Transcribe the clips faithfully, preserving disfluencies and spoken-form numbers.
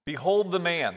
Behold the man.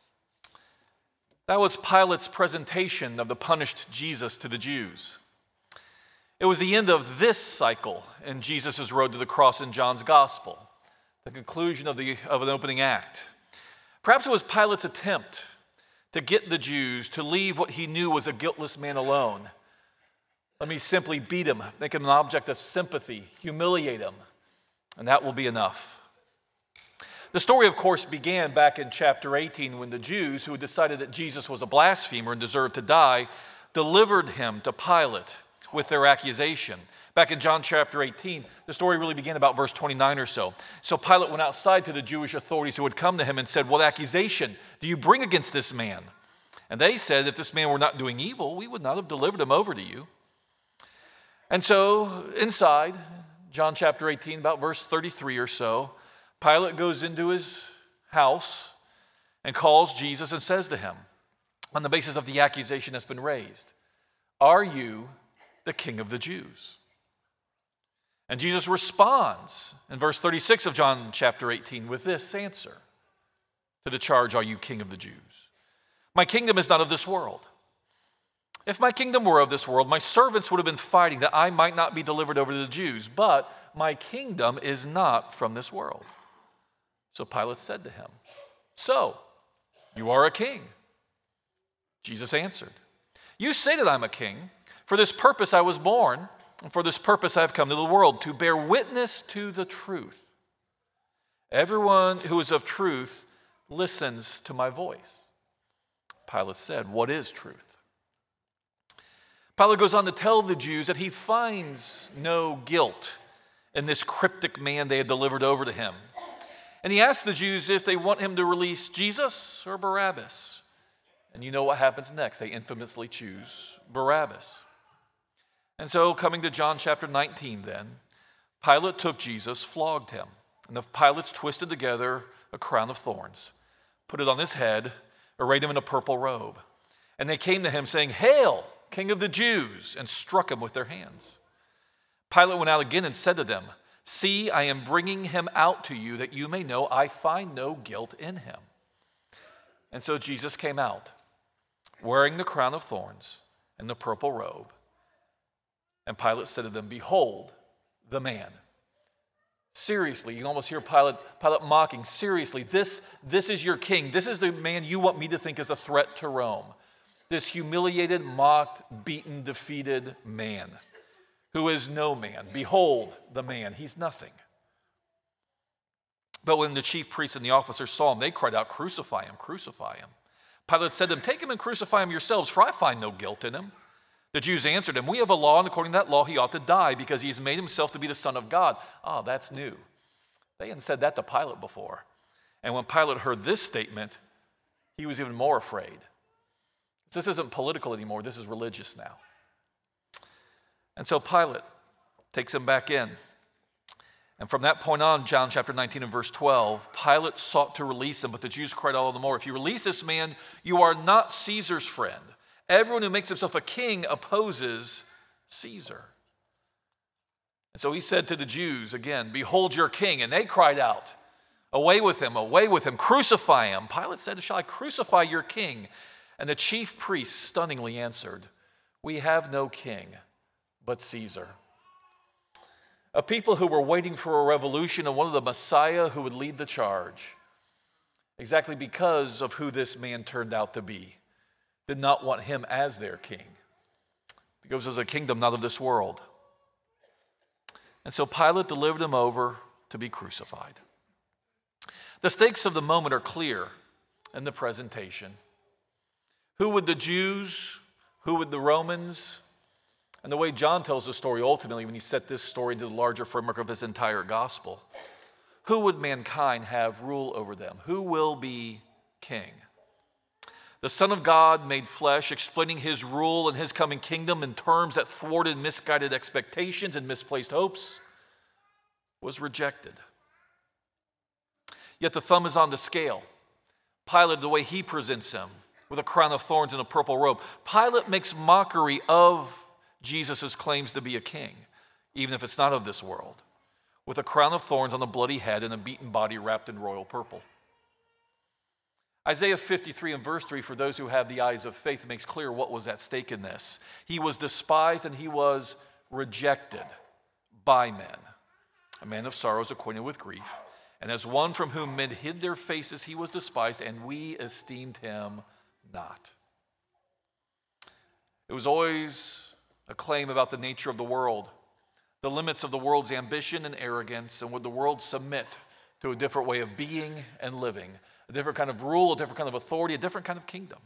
That was Pilate's presentation of the punished Jesus to the Jews. It was the end of this cycle in Jesus' road to the cross in John's gospel, the conclusion of, the, of an opening act. Perhaps it was Pilate's attempt to get the Jews to leave what he knew was a guiltless man alone. Let me simply beat him, make him an object of sympathy, humiliate him, and that will be enough. The story, of course, began back in chapter eighteen when the Jews, who had decided that Jesus was a blasphemer and deserved to die, delivered him to Pilate with their accusation. Back in John chapter eighteen, the story really began about verse twenty-nine or so. So Pilate went outside to the Jewish authorities who had come to him and said, "What accusation do you bring against this man?" And they said, "If this man were not doing evil, we would not have delivered him over to you." And so inside, John chapter eighteen, about verse thirty-three or so, Pilate goes into his house and calls Jesus and says to him, on the basis of the accusation that's been raised, "Are you the King of the Jews?" And Jesus responds in verse thirty-six of John chapter eighteen with this answer to the charge, "Are you King of the Jews?" "My kingdom is not of this world. If my kingdom were of this world, my servants would have been fighting that I might not be delivered over to the Jews. But my kingdom is not from this world." So Pilate said to him, "So, you are a king?" Jesus answered, "You say that I'm a king. For this purpose I was born, and for this purpose I have come to the world, to bear witness to the truth. Everyone who is of truth listens to my voice." Pilate said, "What is truth?" Pilate goes on to tell the Jews that he finds no guilt in this cryptic man they had delivered over to him. And he asks the Jews if they want him to release Jesus or Barabbas. And you know what happens next. They infamously choose Barabbas. And so, coming to John chapter nineteen then, Pilate took Jesus, flogged him, and the Pilates twisted together a crown of thorns, put it on his head, arrayed him in a purple robe. And they came to him saying, "Hail, King of the Jews," and struck him with their hands. Pilate went out again and said to them, "See, I am bringing him out to you that you may know I find no guilt in him." And so Jesus came out, wearing the crown of thorns and the purple robe. And Pilate said to them, "Behold the man." Seriously, you can almost hear Pilate, Pilate mocking, "Seriously, this, this is your king. This is the man you want me to think is a threat to Rome. This humiliated, mocked, beaten, defeated man who is no man. Behold the man. He's nothing." But when the chief priests and the officers saw him, they cried out, "Crucify him, crucify him." Pilate said to them, "Take him and crucify him yourselves, for I find no guilt in him." The Jews answered him, "We have a law, and according to that law he ought to die because he has made himself to be the Son of God." Ah, that's new. They hadn't said that to Pilate before. And when Pilate heard this statement, he was even more afraid. This isn't political anymore. This is religious now. And so Pilate takes him back in. And from that point on, John chapter nineteen and verse twelve, Pilate sought to release him, but the Jews cried all the more, "If you release this man, you are not Caesar's friend. Everyone who makes himself a king opposes Caesar." And so he said to the Jews again, "Behold your king." And they cried out, "Away with him, away with him, crucify him." Pilate said, "Shall I crucify your king?" And the chief priests stunningly answered, "We have no king but Caesar." A people who were waiting for a revolution and wanted the Messiah who would lead the charge, exactly because of who this man turned out to be, did not want him as their king, because it was a kingdom not of this world. And so Pilate delivered him over to be crucified. The stakes of the moment are clear in the presentation. Who would the Jews, who would the Romans, and the way John tells the story ultimately when he set this story into the larger framework of his entire gospel, who would mankind have rule over them? Who will be king? The Son of God made flesh, explaining his rule and his coming kingdom in terms that thwarted misguided expectations and misplaced hopes, was rejected. Yet the thumb is on the scale. Pilate, the way he presents him, with a crown of thorns and a purple robe. Pilate makes mockery of Jesus' claims to be a king, even if it's not of this world, with a crown of thorns on a bloody head and a beaten body wrapped in royal purple. Isaiah fifty-three and verse three, for those who have the eyes of faith, makes clear what was at stake in this. He was despised and he was rejected by men, a man of sorrows, acquainted with grief. And as one from whom men hid their faces, he was despised, and we esteemed him not. It was always a claim about the nature of the world, the limits of the world's ambition and arrogance, and would the world submit to a different way of being and living, a different kind of rule, a different kind of authority, a different kind of kingdom.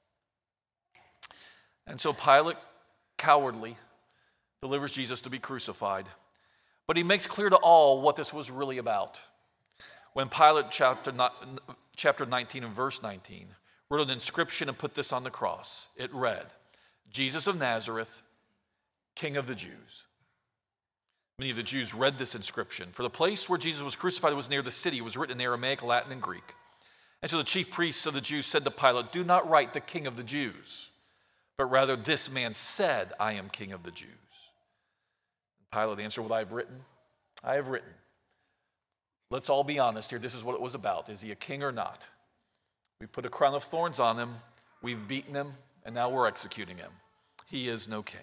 And so Pilate, cowardly, delivers Jesus to be crucified. But he makes clear to all what this was really about. When Pilate, chapter, chapter nineteen and verse nineteen, wrote an inscription and put this on the cross, it read, Jesus of Nazareth, King of the Jews. Many of the Jews read this inscription. For the place where Jesus was crucified was near the city. It was written in Aramaic, Latin, and Greek. And so the chief priests of the Jews said to Pilate, do not write the King of the Jews, but rather this man said, I am King of the Jews. And Pilate answered, what I have written, I have written. Let's all be honest here. This is what it was about. Is he a king or not? We put a crown of thorns on him. We've beaten him, and now we're executing him. He is no king.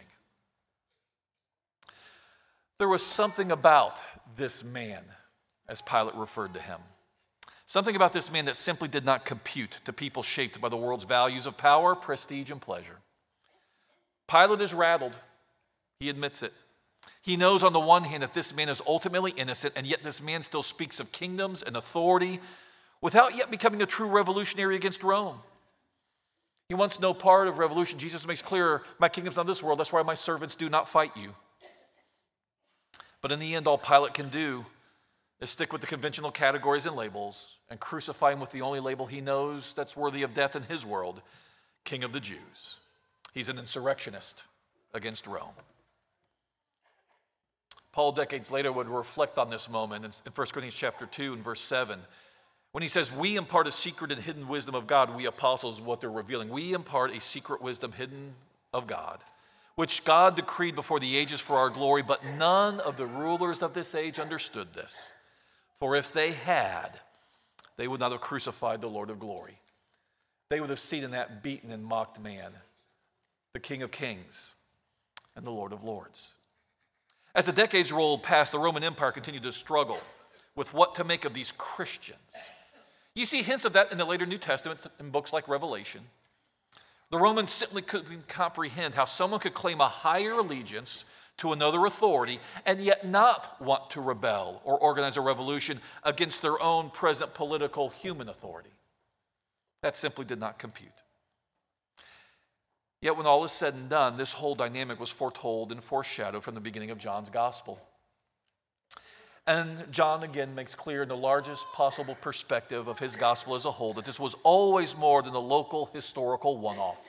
There was something about this man, as Pilate referred to him. Something about this man that simply did not compute to people shaped by the world's values of power, prestige, and pleasure. Pilate is rattled. He admits it. He knows on the one hand that this man is ultimately innocent, and yet this man still speaks of kingdoms and authority without yet becoming a true revolutionary against Rome. He wants no part of revolution. Jesus makes clear, my kingdom's not this world. That's why my servants do not fight you. But in the end, all Pilate can do is stick with the conventional categories and labels and crucify him with the only label he knows that's worthy of death in his world, King of the Jews. He's an insurrectionist against Rome. Paul, decades later, would reflect on this moment in First Corinthians chapter two and verse seven, when he says, we impart a secret and hidden wisdom of God, we apostles, what they're revealing. We impart a secret wisdom hidden of God, which God decreed before the ages for our glory, but none of the rulers of this age understood this. For if they had, they would not have crucified the Lord of glory. They would have seen in that beaten and mocked man the King of kings and the Lord of lords. As the decades rolled past, the Roman Empire continued to struggle with what to make of these Christians. You see hints of that in the later New Testament in books like Revelation. The Romans simply couldn't comprehend how someone could claim a higher allegiance to another authority and yet not want to rebel or organize a revolution against their own present political human authority. That simply did not compute. Yet when all is said and done, this whole dynamic was foretold and foreshadowed from the beginning of John's gospel. And John again makes clear in the largest possible perspective of his gospel as a whole that this was always more than a local historical one-off,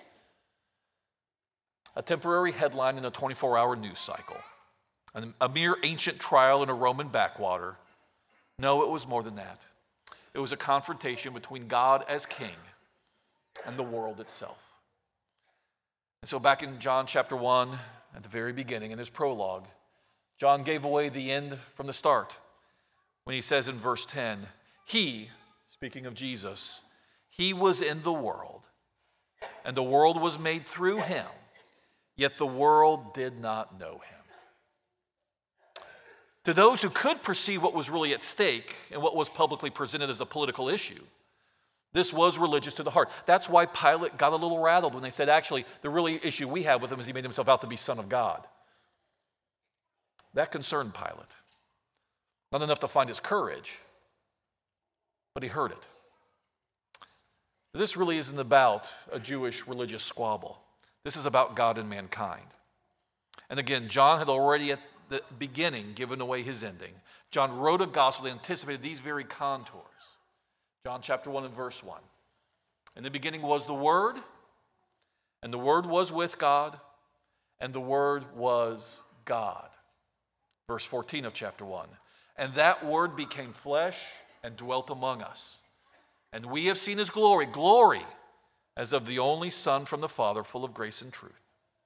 a temporary headline in a twenty-four hour news cycle, a mere ancient trial in a Roman backwater. No, it was more than that. It was a confrontation between God as king and the world itself. And so back in John chapter one, at the very beginning, in his prologue, John gave away the end from the start when he says in verse ten, he, speaking of Jesus, he was in the world, and the world was made through him, yet the world did not know him. To those who could perceive what was really at stake and what was publicly presented as a political issue, this was religious to the heart. That's why Pilate got a little rattled when they said, actually, the really issue we have with him is he made himself out to be Son of God. That concerned Pilate. Not enough to find his courage, but he heard it. This really isn't about a Jewish religious squabble. This is about God and mankind. And again, John had already at the beginning given away his ending. John wrote a gospel that anticipated these very contours. John chapter one and verse one. In the beginning was the Word, and the Word was with God, and the Word was God. Verse fourteen of chapter one. And that Word became flesh and dwelt among us. And we have seen his glory, glory as of the only Son from the Father, full of grace and truth.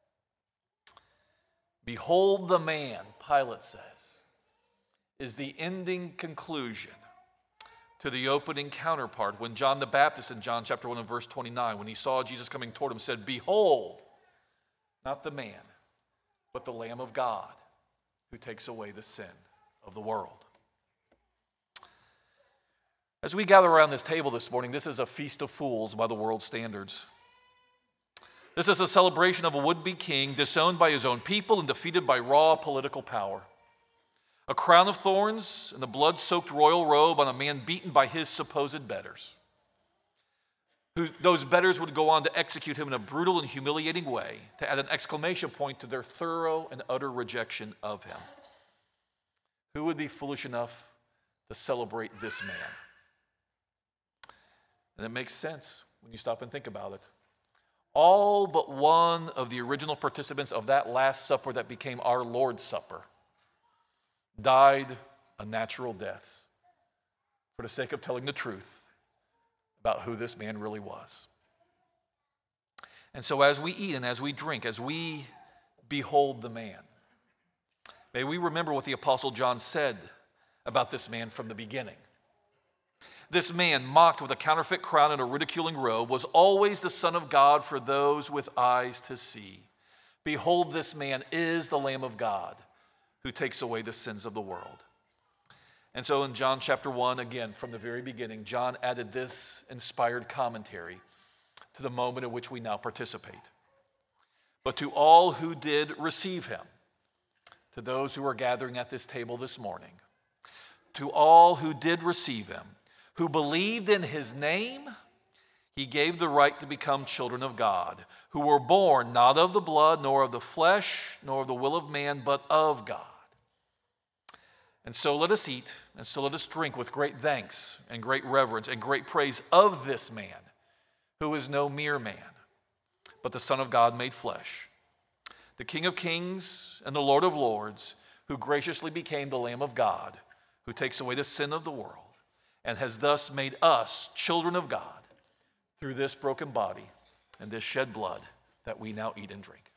Behold the man, Pilate says, is the ending conclusion to the opening counterpart when John the Baptist in John chapter one and verse twenty-nine, when he saw Jesus coming toward him, said, "Behold, not the man, but the Lamb of God who takes away the sin of the world." As we gather around this table this morning, this is a feast of fools by the world's standards. This is a celebration of a would-be king disowned by his own people and defeated by raw political power. A crown of thorns and the blood-soaked royal robe on a man beaten by his supposed betters. Who, those betters would go on to execute him in a brutal and humiliating way, to add an exclamation point to their thorough and utter rejection of him. Who would be foolish enough to celebrate this man? And it makes sense when you stop and think about it. All but one of the original participants of that Last Supper that became our Lord's Supper died unnatural deaths for the sake of telling the truth about who this man really was. And so as we eat and as we drink, as we behold the man, may we remember what the Apostle John said about this man from the beginning. This man, mocked with a counterfeit crown and a ridiculing robe, was always the Son of God for those with eyes to see. Behold, this man is the Lamb of God who takes away the sins of the world. And so in John chapter one, again, from the very beginning, John added this inspired commentary to the moment in which we now participate. But to all who did receive him, to those who are gathering at this table this morning, to all who did receive him, who believed in his name, he gave the right to become children of God, who were born not of the blood, nor of the flesh, nor of the will of man, but of God. And so let us eat, and so let us drink with great thanks and great reverence and great praise of this man, who is no mere man, but the Son of God made flesh, the King of kings and the Lord of lords, who graciously became the Lamb of God, who takes away the sin of the world, and has thus made us children of God through this broken body and this shed blood that we now eat and drink.